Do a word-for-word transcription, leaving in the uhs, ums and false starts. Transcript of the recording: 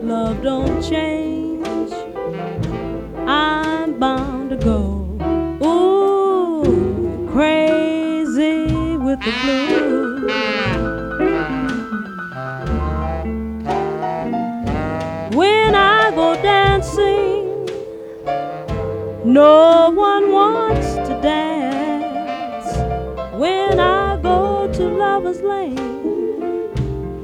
love don't change, I'm bound to go ooh crazy with the blues. When I go dancing, no one wants to dance. When I go to Lover's Lane,